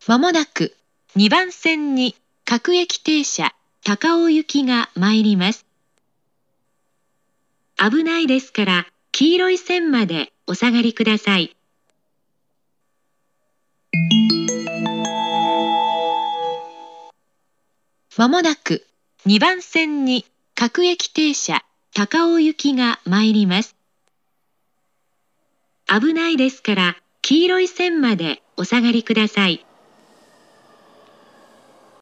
まもなく2番線に各駅停車高尾行きが参ります。危ないですから黄色い線までお下がりください。まもなく2番線に各駅停車高尾行きが参ります。危ないですから黄色い線までお下がりください。